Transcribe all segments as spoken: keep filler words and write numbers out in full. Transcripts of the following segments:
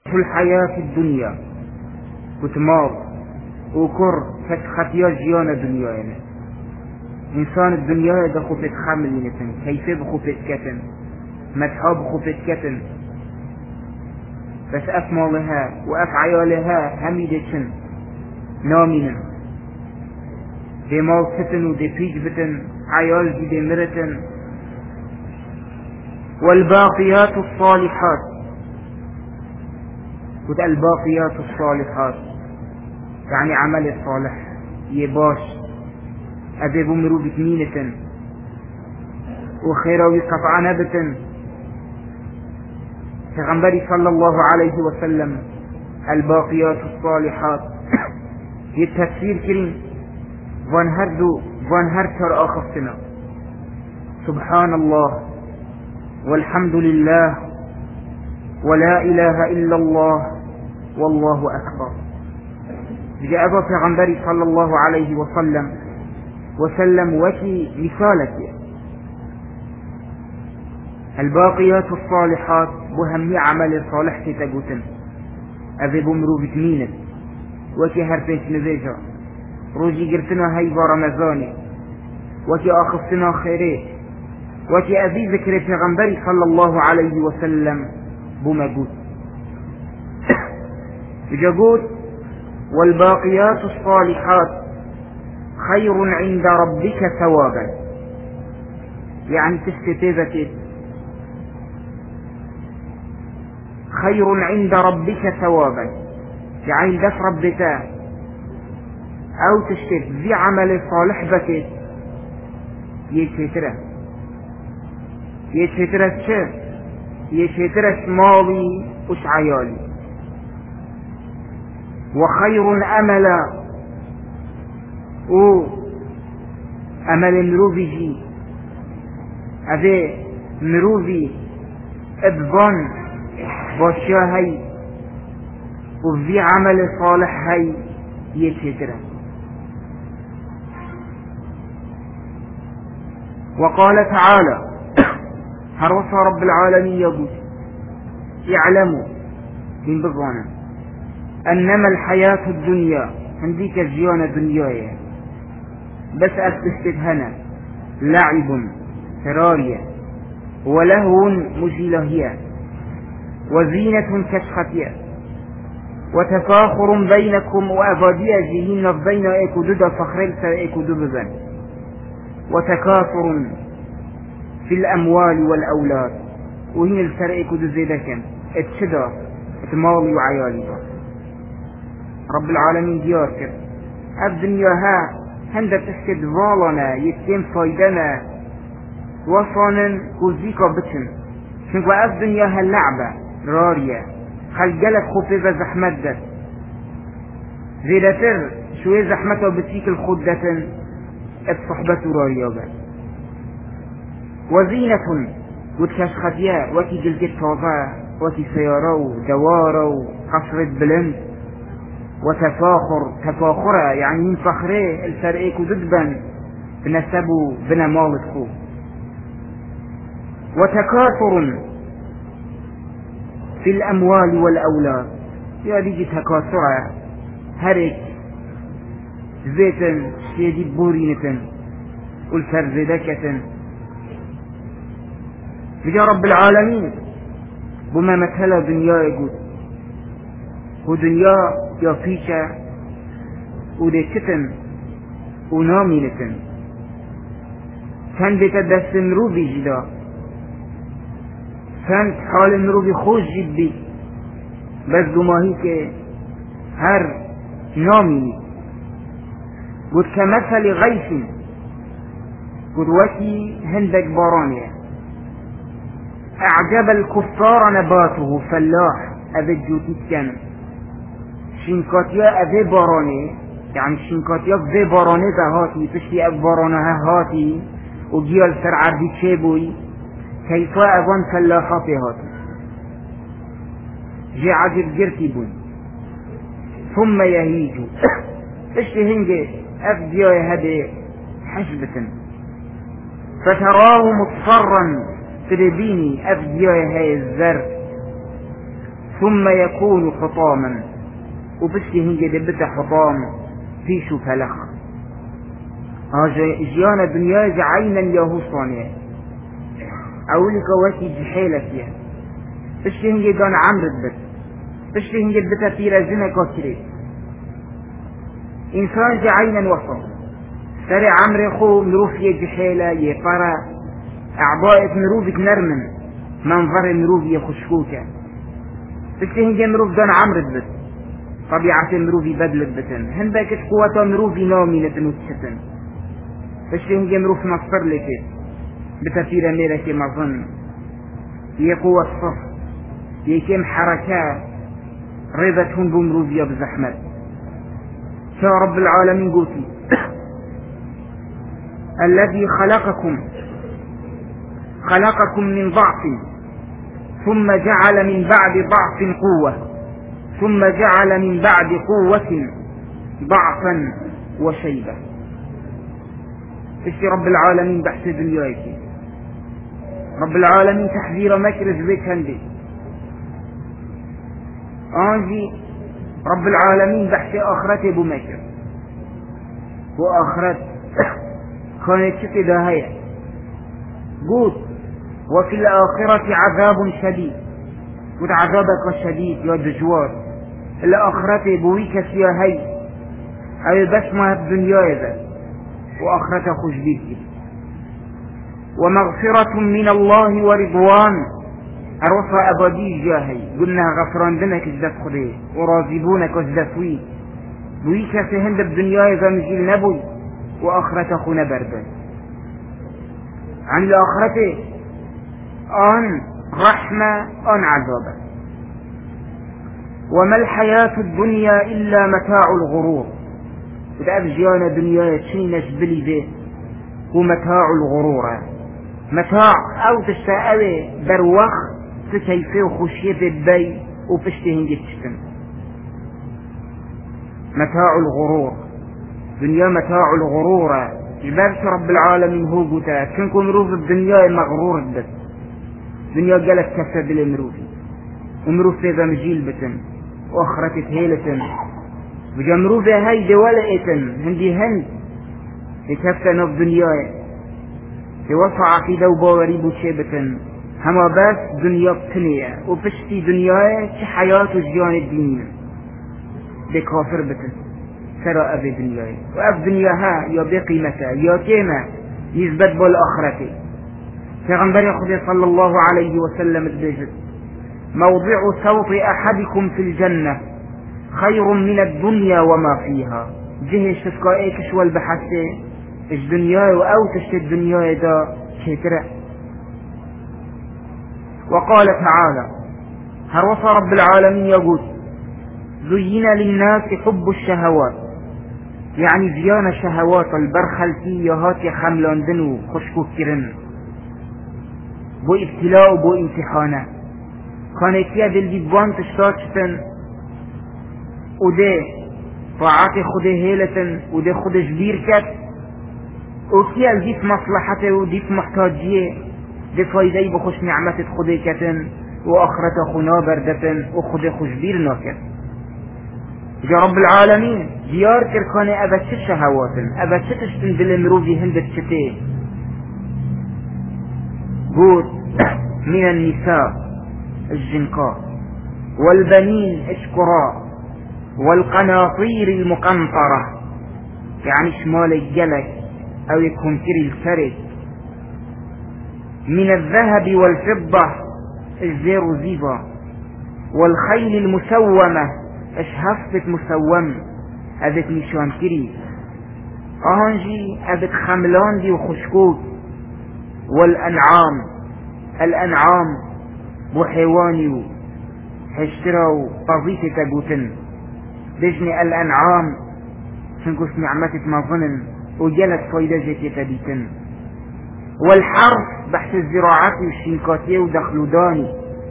في الحياة الدنيا كتمار وكر فتختيا جيانا دنيا يعني. إنسان الدنيا ده خفت خامل ينتن كيف بخفت كتن متحاب خفت كتن بس أفمالها وأفعيالها هميدتن نامنا دي مال ستن ودي بيج بتن عيال دي, دي مرتن. والباقيات الصالحات وده الباقيات الصالحات يعني عمل الصالح يباش أبيبو مرو بتمينة وخيراوي قطع نبتن. فغنبري صلى الله عليه وسلم الباقيات الصالحات يتفسير كريم وانهردو وانهرتر آخفتنا سبحان الله والحمد لله ولا إله إلا الله والله أكبر. جاء أبو پیغمبری صلى الله عليه وسلم وسلم وكي مثالك الباقيات الصالحات بهم عمل صالح تتقوتن أذي بمرو بتمينة وكي هرفيش نزيجا روجي قرتنا هاي برمزاني وكي آخفتنا خيري وكي أذي ذكر پیغمبری صلى الله عليه وسلم بمجود جاء والباقيات الصالحات خير عند ربك ثوابا يعني تستتذكت خير عند ربك ثوابا يعني دف ربك او تشتت ذي عمل صالح بكت يشتره يشتره الشيء يشتره مالي وش عيالي وخير أملا و أمل مروفي أذي مروفي ابضان باشياهي وفي عمل صالح هاي يتشتره. وقال تعالى هروس رب العالمين يقول اعلموا من بضانا أنما الحياة الدنيا عندك زيانة دنيايا بس أستهنا لعب سراريا ولهو مزيلهيا وزينة كشختيا وتفاخر بينكم وأفاديا جيهين بين ايكو دود فخرل سر ايكو دببا وتكاثر في الأموال والأولاد وهن السر ايكو دزيدكا اتشدا اتمالي وعيالي رب العالمين ديار كر الدنيا ها هندت اسكد والنا يتيم فايدنا وصانا كوزيكا بتن شنكو الدنيا ها اللعبة رارية خلقلت خفيفة زحمدت زيدتر شوية زحمته بتيك الخدة الصحبة رارية بس وزينة وتكشختيا وكي جلجت فوضا وكي سيارو دوارو قصرة بلند وتفاخر تفاخرة يعني من فخره الفريق ضدبا بنسبوا بنا مالتكو وتكاثر في الأموال والأولاد يا ديجي تكاثرة هرك زيتا شيدي بورينة والفرزدكة بجا رب العالمين بما مثل دنيا يقول ودنيا يا فيشة ودكتن ونامينتن كان بتدس مروبي جدا كان حال مروبي خوش جدي بس دماهي كه هر ناميني قد كمثل غيث قد وكي هندك بارانيا اعجب الكفار نباته فلاح ابجو تتكن شنكاتيا أذي باراني يعني شنكاتيا أذي باراني بهاتي تشتي أبارانها هاتي وجيال سر عردي تشيبوي كيف أبان فلاحة هاتي جي عجب جرتي بوي ثم يهيجو تشتي هنجي أفديا هدي حشبة فتراه مصفرا تدبيني أفديا هاي الزر ثم يكون حطاما وبشتي هنجي دبتا حطام في شو فلخ هاجي جيانا دنيا جعينا ياهو صانيه اولي كواتي جحيلة فيها بشتي هنجي دان عمرت بس بشتي هنجي دبتا فيرا زنا كاتري انسان جعينا وصل سرع عمري خو مروفية جحيلة يفرا اعضاء مروفك نرمن منظر مروفية خشكوكة بشتي هنجي مروف دان عمرت بس طبيعة مروفي بدلت بتن هندك قوة مروفي نامينة وتشتن بشتي هنجي مروف نصر لك بتفير ميرك مظن هي قوة الصف هي كم حركات رضتهم بمروفية بزحمة يا رب العالمين قوتي الذي خلقكم خلقكم من ضعف ثم جعل من بعد ضعف قوة ثم جعل من بعد قوة ضعفا وشيبة اشي رب العالمين بحث دنياك رب العالمين تحذير مكر زبيك هندي انجي رب العالمين بحث اخرته بمكر واخرت كانت كده هي قوت وفي الاخرة عذاب شديد قد عذابك الشديد يا دجوار الاخرته بويك فيها هي اي بس ما الدنيا ذا واخرته خوش بيك ومغفرة من الله ورضوان أروفا أبدي جاهي قلنا غفران دنك ازدف خدي وراضبونك ازدفوي بويك في هند الدنيا إذا مجيل نبوي وآخرة خنا بردا عن الآخرة آن رحمة آن عذابة وما الحياة الدنيا إلا متاع الغرور إذا أبجيانا دنيا تشينش بلي به هو متاع الغرور متاع أو تشتاقوي بروخ تكيفي وخشية البي وبشتهن جتشتن متاع الغرور دنيا متاع الغرور جبارك رب العالمين هو قتا كنكم مروف الدنيا مغرور بس دنيا قالت كسب الامروفي امروف ذا مجيل بتن واخرتت هيلتن وجمروف هاي دولئتن هندي هند لكفتنا الدنيا يوصع في دوباري بوشيبة هما بس دنيا بتنية وبشتي دنيا كحياة الجيان الدينية دي كافر بتن سرى أبي دنيا وأب دنياها يا بقيمتها يا كيمة يثبت بالآخرة پیغمبر خدا صلى الله عليه وسلم تبجد موضع صوت أحدكم في الجنة خير من الدنيا وما فيها جه شفقائك شوال بحثي الدنيا أو تشت الدنيا دا شترة وقال تعالى هروس رب العالمين يقول زين للناس حب الشهوات يعني زيان شهوات البرخلتي هاتي خملان دنو خشكو كرن بو ابتلاء بو امتحانة كانت يا بالجبان تشتاتشتن وده طاعات خده هيلة وده خده جبير كت وكي الجيت مصلحته وديت محتاجية دي فايدة بخش نعمة خده كتن واخرته خنا بردتن وخده خجبير ناكت جا رب العالمين ديار كركاني ابتش شهواتن ابتش تشتن بالمروفي هندت شتيه قول من النساء الجنقاء والبنين اشكراء والقناطير المقنطرة يعني شمال الجلك او يكون كري الفرد من الذهب والفضة الزير زيبا والخيل المسومة اشهفت مسوم ابت نشان كري اهنجي ابت خملان دي وخشكوك والأنعام الأنعام بحيواني هشتروا قضيتي تقوتن بجني الأنعام شنكوش نعمتك مظنن وجلت فايدة تبيتن والحرف بحث الزراعات والشنكاتية ودخلوا داني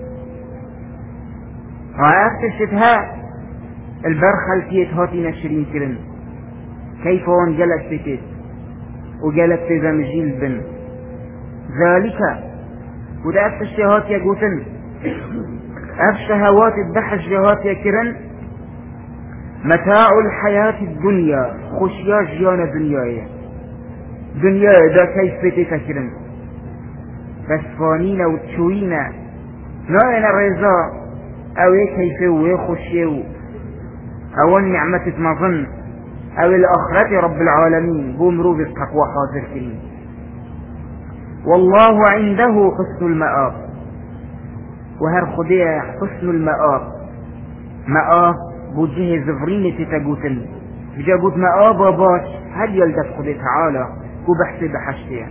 رأيت الشتهاء البرخلتية هاتي نشرين كرن كيف وان جلت فتت وجلت في زمجيل بن ذلك ودأت الشهات يقوتن اف شهوات الدحش جهات يكرن متاع الحياة الدنيا خشيا جيان دنيايا دنيا دا كيف تكرن بس فانينا وتشوينا ناينا الرزا او كيف ويخشيو او النعمة مظن او الاخرة رب العالمين بومرو بالتقوى حاضر كريم والله عنده حسن المآب وهر خديا حسن المآب مآب بوجه زفرين تتقوتن بجاقوت مآب باش هل يلدف خدي تعالى كبحث بحشتها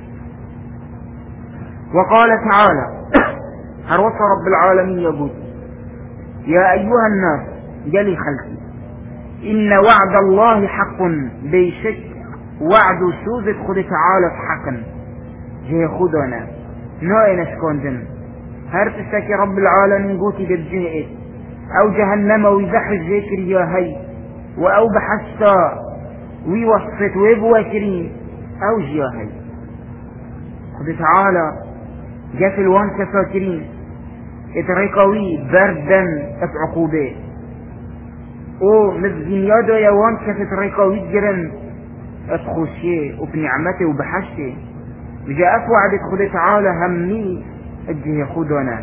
وقال تعالى هروس رب العالمين يقول يا أيها الناس جلي خلقي إن وعد الله حق بيشك وعد سوزت خدي تعالى حقا جه خدنا نوعي نشكوندن هر تشتكي رب العالمين قوتي بالجهئت او جهنم ويزحر ذكر يا هي واو بحستا ويوصفت ويبوا كريم او جيا هي خد تعالى جات الوان كفاكرين اتريقوي بردا افعقوبه او مزجنيا دا يوان كفت ريقوي جرن اتخوشيه وبنعمته وبحشته بجاء وعدك خد تعالى همي اجه خدنا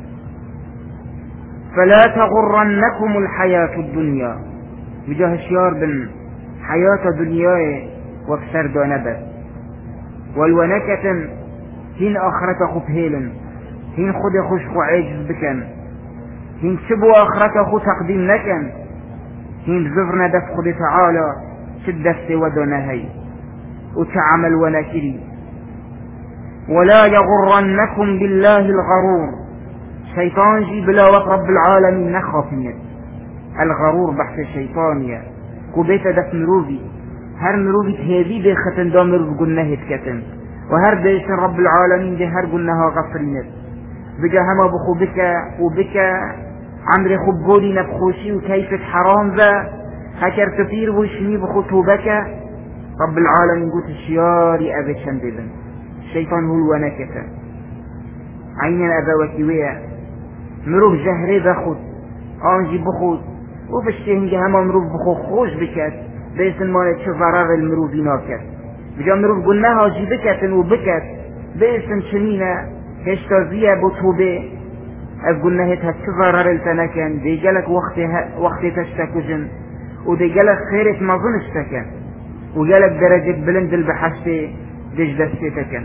فلا تغرنكم الحياة الدنيا بجاه الشيار بن حياة دنيا وبسر دانبت والونكة هين آخرة خفهيلا هين خد خشخ عجز بكن هين شبو آخرة خو تقديم لكن هين زفرنا دف خد تعالى شدست ودنهي وتعمل ونكري ولا يغرنكم بالله الغرور شيطان جي بلا وقت رب العالمين نخافية الغرور بحث الشيطانية كوبيتا دف مروفي هر مروفي تهذي دي ختن دا مروف قلناه تكتن وهر ديشن رب العالمين دي هر قلناها غفرينت بجا هما بخو بكا وبكا عمري خبولي نبخوشي وكيفة حرام ذا هكر كثير وشني بخو توبكا رب العالمين قلت الشياري أبي شندبن الشيطان هو الونكة عينا أبوكيوية مروف جهري بخود آنجي بخود وبشتهن جهما مروف بخو خوش بكت بيسن مالك شو ضرر المروفي ناكت بجا مروف قلناها جي بكتن وبكت بيسن شنينة هشتازية بطوبة اف قلناها شو ضرر التنكن دي جالك وقت تشتكجن ودي جالك خيرت ما ظنشتكن وجالك درجة بلند البحثة ديش دستكن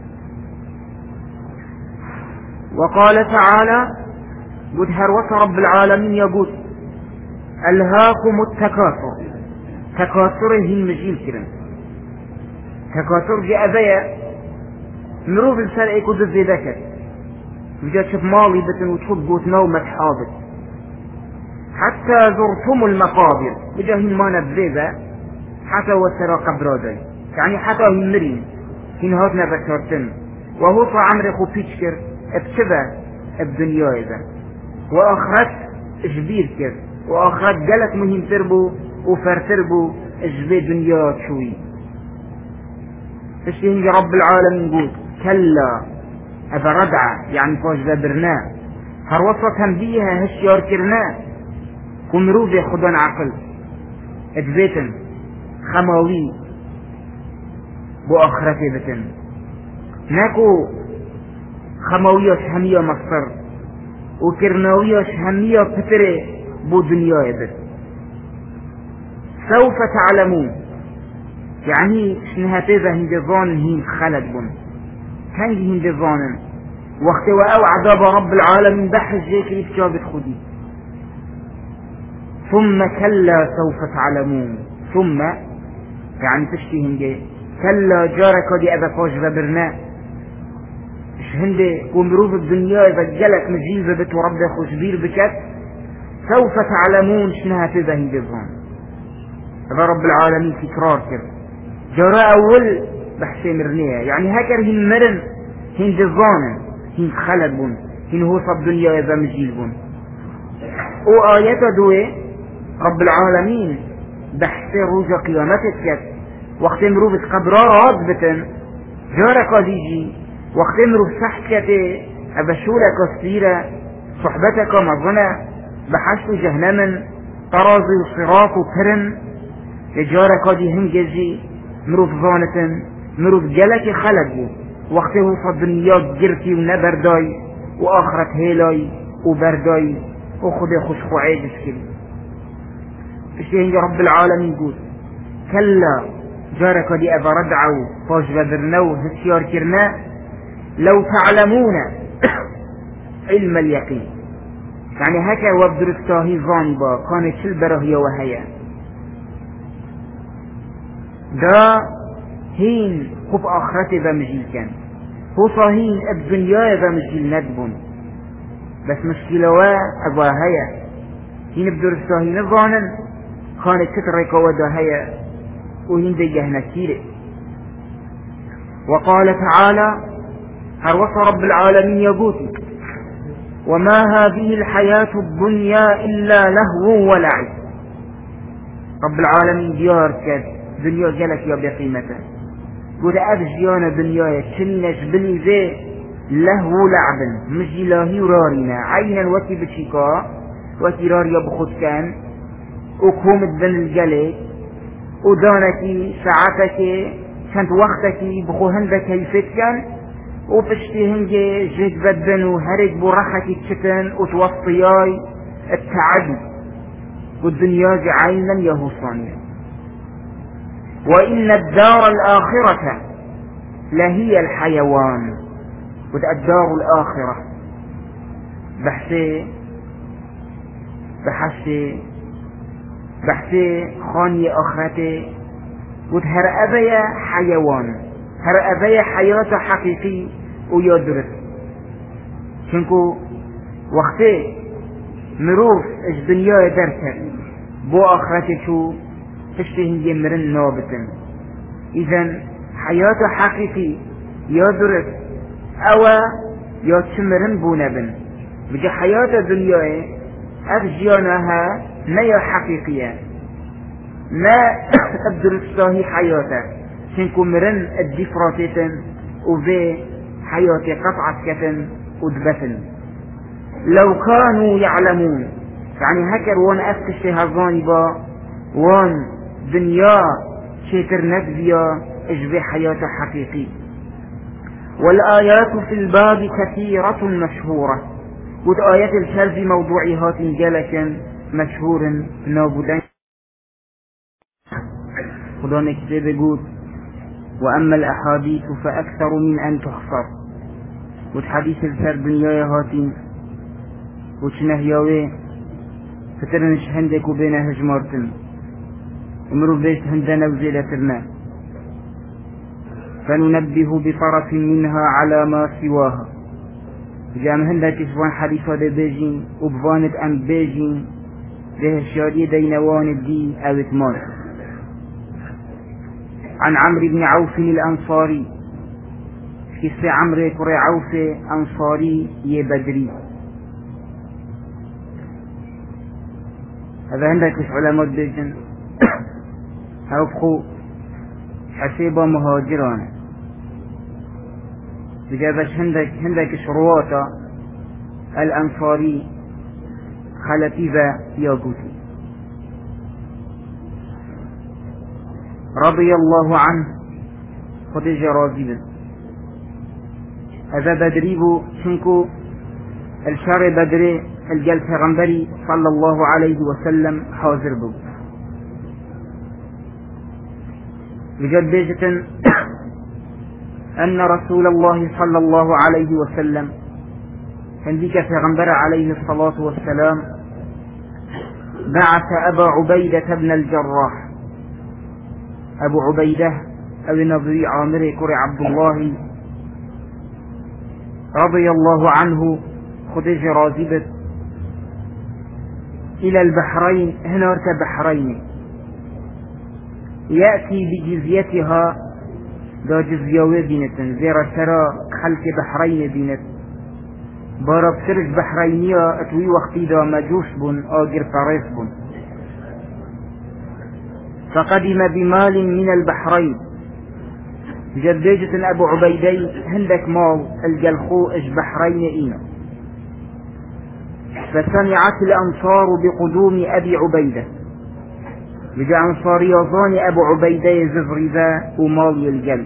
وقال تعالى قد هروس رب العالمين يقول ألهاكم التكاثر تكاثره المجيل كرن تكاثر جاء بيا مروف السرعي كد الزيدكت وجاء تشوف مالي بتن وتشوف قوت نومة حاضر حتى زرتم المقابر وجاء هم ما نبذيبا حتى وسرى قبرادي يعني حتى هم مرين هن هاتنا بكارتن وهو عمري خو بيتشكر ابتبع الدنيا إذا وآخرت جبير كر وآخرت جلت مهم تربو وفرتربو جبي دنيا شوي فشتهن رب العالمين قول كلا أبا ردعة يعني فاش بابرنا هروصة تنبيها هشيار كرنا كمروفي خدان عقل ادبيتن خماوي بو آخرتي بتن ناكو خماوية شهمية مصر وكرناوية شهمية فترة بو دنيا يبت سوف تعلمون يعني شنهاتي ذا هندظان هين خلد بن كان هندظانا وقت وأو عذاب رب العالمين بحث جيك إفجابت خدي ثم كلا سوف تعلمون ثم يعني تشتي هنجي كلا جارك دي أبا فاش ببرنا هندي ومروف الدنيا إذا جلك مجيزة بت ورب خشبير بكت سوف تعلمون شنها تذا هندظان هذا رب العالمين تكرار كر جراء أول بحثي مرنية يعني هكر هن مرن هندظانا هن خلد بون هن هو صب الدنيا إذا مجيل بون وآيات دوي رب العالمين بحثي روجا قيامتك كت وقت مروف قبرات بتن جارك ديجي وقت مروف سحكته أبشولة كثيرة صحبتك مظنة بحشت جهنم طرازي وصراط وكرن يجارك دي هنجزي مروف ظانة مروف جلك خلقه وقته صدنيات جرتي ونبرداي وآخرت هيلاي وبرداي وخذ خوش خوعي بسكل اشتهي رب العالمين يقول كلا جارك دي أبا ردعو فاش بدرنو هسيار كرنا لو تعلمون علم اليقين يعني هكا وبدرستاهي ظانبا كانت شل برهية وهيا دا هين خب آخرتي بمجيكا هو صاهين الدنيا بمجيل ندبون بس مشكلة أبا هيا هين بدرستاهي نظانا كانت تترك ودا هيا وهين دي جهنة كيري وقال تعالى هروس رب العالمين يقول وما هذه الحياة الدنيا إلا لهو ولعب رب العالمين ديار كد دنيا جلك يا بقيمته قد أبجيانا دنيا شنش بني ذي لهو لعب مجي لاهي رارنا عينا وكي بشيكا وكي راريا بخد كان وكوم الدن الجلك ودانكي ساعتك كانت وقتك بخو هندك كيفت كان وبشتي هنجي جيت بدن وهرج برحك تشتن وتوصياي التعدي والدنيا عينا يهوصانيا وإن الدار الآخرة لهي الحيوان والدار الآخرة بحثي بحثي بحثي خاني آخرتي وتهر أبيا حيوان هر أبيا حياة حقيقي ويدرس شنكو وقتي مروف الدنيا درسك بو آخرتي شو تشتهي يمرن نابتن إذن حياة حقيقي يدرس أو يتشمرن بو نبن بجي حياة الدنيا أفجيانها ما حقيقية ما أدرس صاحي حياته شنكو مرن الدفراتيتن وذي حياتي قطعت كتن ودبتن لو كانوا يعلمون يعني هكر وان أفتشي هالظانبا وان دنيا شكر نبيا اجبي حياته حقيقي والآيات في الباب كثيرة مشهورة وآيات الشرز موضوعيات جلكا مشهور نابودين خدان كتاب يقول وأما الأحاديث فأكثر من أن تحصر والحديث الفر دنيا هاتين وشنهياوي فترنش هندك وبين هجمارتن امرو بيت هندنا وزيلتنا فننبه بطرف منها على ما سواها جام هندك اسوان حديثة دي بيجين وبفانت أم بيجين ده الشادي دينوان الدين أو اتمار عن عمرو بن عوف الأنصاري كيف عمرو كري عوف أنصاري يبدري هذا عندك مش علماء بيجن هوفخو حسيبا مهاجران بجابش هندك هندك شرواتا الأنصاري خلتيبا ياقوتي رضي الله عنه خديجة راضي هذا بدريبو شنكو الشار بدري الجل پیغمبري صلى الله عليه وسلم حاضر بو بجد بيجة أن رسول الله صلى الله عليه وسلم هنديك پیغمبر عليه الصلاة والسلام بعث أبا عبيدة بن الجراح أبو عبيدة أو نظري عامر كري عبد الله رضي الله عنه خديج رازبت إلى البحرين هنا ارت بحرين يأتي بجزيتها دا جزيوي بينت زيرا سرا خلق بحرين بينت بارب سرج بحرينية اتوي وقتي دا مجوش بن آجر فريس بن فقدم بمال من البحرين جديجة أبو عبيدي هندك مال الجلخو اج بحرين إينا فسمعت الأنصار بقدوم أبي عبيدة بجا أنصار يظان أبو عبيدة زفرذا ومالي الجل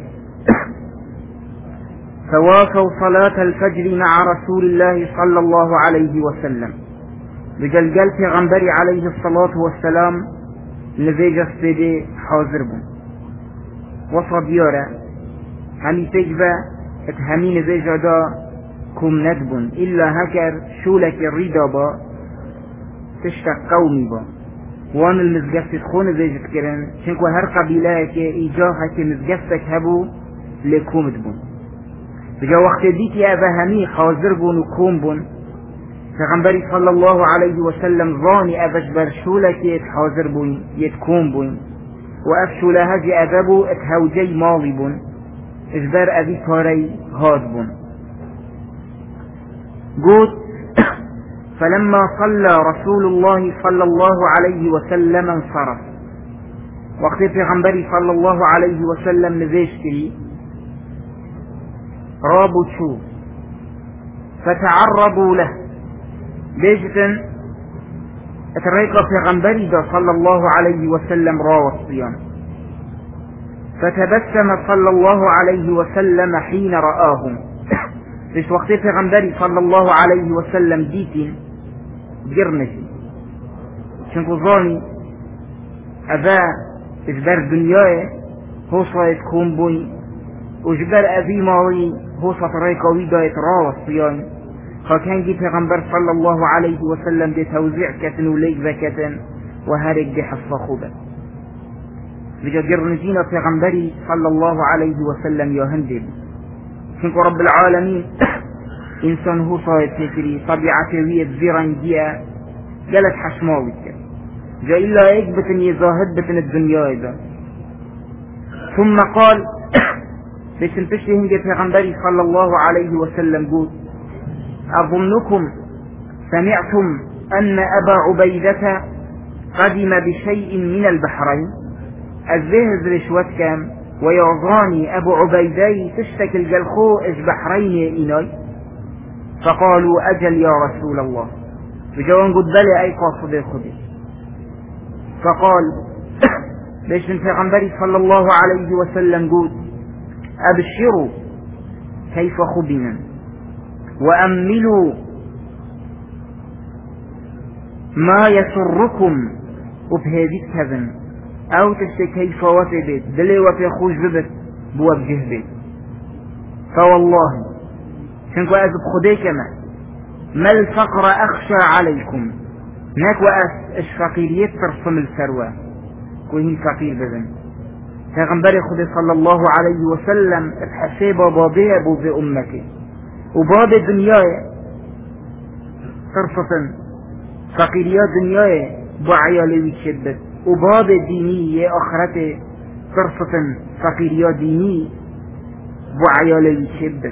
فوافوا صلاة الفجر مع رسول الله صلى الله عليه وسلم بجا الجل في غنبري عليه الصلاة والسلام نفيج السيدي حاضر بون وصبيارة همي تجبى اتهمي نفيج دا كم ندبون إلا هكر شولك الريدا با تشتق قومي با وان المزگفت خون نفيج تكرن چنكو هر قبيلة که ايجاها که مزگفتك هبو لكوم دبون بجا وقت ديكي اوه همي حاضر بون وكوم بون پیغمبری صلی الله علیه و سلم ظانی اوش بر شوله که حاضر بوین یتکون بوین و اف شوله هجی ادبو اتهوجی مالی بون اجبر اوی کاری هاد بون قلت فلما صلى رسول الله صلى الله عليه وسلم انصرف وقت پیغمبری صلی الله علیه و سلم نوشتی رابو شو فتعرضوا له بيجتن اتريقى في غنبري دا صلى الله عليه وسلم راوى الصيام فتبسم صلى الله عليه وسلم حين رآهم ليش وقت في غنبري صلى الله عليه وسلم ديتين جرنشي شنكو ظاني أبا إجبار دنياي هو صايد كون بوي وإجبار أبي ماوي هو ستريقى ويدا يتراوى الصيام فكان جي پیغمبر صلى الله عليه وسلم دي توزيع كتن وليك ذكتن وهارك دي حصة خوبة بجا قرنجينا پیغمبري صلى الله عليه وسلم يا هندب شنكو رب العالمين انسان هو صايد تكري طبيعته وية زيرانجية جلت حشماوي جا إلا يكبتن يزاهد بتن الدنيا إذا ثم قال بشن تشتي هنجي پیغمبري صلى الله عليه وسلم قول أظنكم سمعتم أن أبا عبيدة قدم بشيء من البحرين الذهز رشوت كام ويعظاني أبو عبيدي تشتك الجلخو إش بحرين إيناي فقالوا أجل يا رسول الله بجوان قد بلي أي قاصد خدي فقال ليش من پیغمبري صلى الله عليه وسلم قد أبشروا كيف خبنا وأملوا ما يسركم وبهذه كذن أو تشتكي فواتي بيت دلي وفي خوش ببت بوجه بيت فوالله شنكو أذب خديكما ما الفقر أخشى عليكم ناك وأس الشفقيرية ترسم السروة كوهين فقير بذن فغنبري خدي صلى الله عليه وسلم اتحسيب بابي أبو في أمتي وباب الدنيا صرفة فقيريات دنيا بعيالي ويتشبت وباب الدينية أخرته صرفة فقيريات ديني بعيالي ويتشبت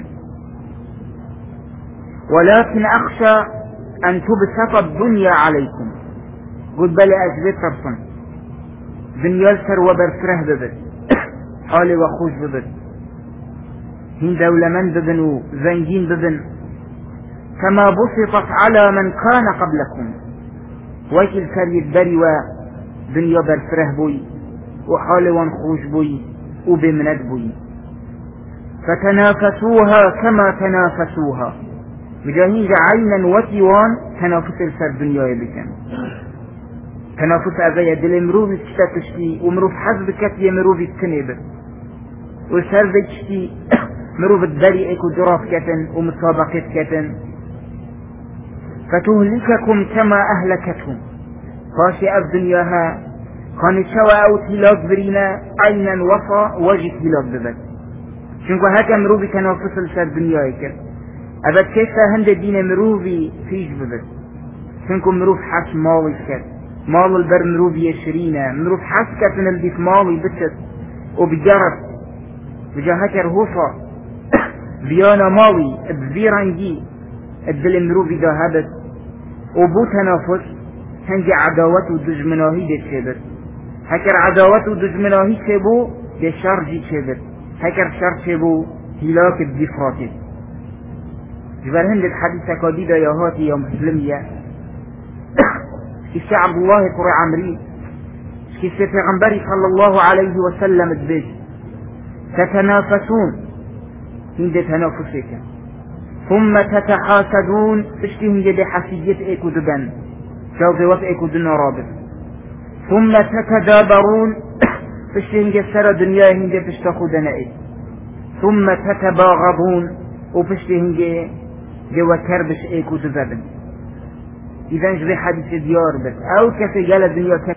ولكن أخشى أن تبسط الدنيا عليكم قد بلي أجبت صرفا دنيا السر وبرسره ببت حالي وخوش ببت هين دولة من ببن وزنجين ببن كما بسطت على من كان قبلكم وكل كريد بري ودنيا برفره بوي وحال وانخوش بوي وبمند بوي فتنافسوها كما تنافسوها مجاهين عينا وتيوان تنافس السر دنيا بكم تنافس أبايا دل مروف تشتي ومروف حزب كتية مروف التنبت وسر ذي مروف الدري ايكو جراف كتن ومسابقة كتن فتهلككم كما أهلكتهم فاشي الدنياها كان شوى أو تلاك برينا عينا وفا وجه تلاك ببت شنكو هكا مروفي تنافس السر دنياي كت أبد كيف هند دين مروفي فيش ببت شنكو مروف حاش مالي كت مال البر مروفي يشرينا مروف حاش كتن البيت مالي بتت وبجرب بجا هكا رهوصا بيانا مالي بزيرانجي الدل مروفي داهبت وبو تنافس هنجي عداوات ودجمناهي دي تشبت هكر عداوات ودجمناهي تشبو دي شرجي تشبت هكر شر تشبو هلاك الدفراتي جبر هند الحديثة كاديدة يا هاتي يا مسلمية إشي عبد الله كري عمري إشي في غنبري صلى الله عليه وسلم تبيج تتنافسون هند تنافسك ثم تتحاسدون اشتي هند بحسية ايكو دبن جوزي وف ايكو دن رابط ثم تتدابرون اشتي هند سر دنيا هند تشتخو دنائي ثم تتباغضون وفشتي هند جوا كربش ايكو دبن إذا نجري حديث ديار بس أو كفي قال الدنيا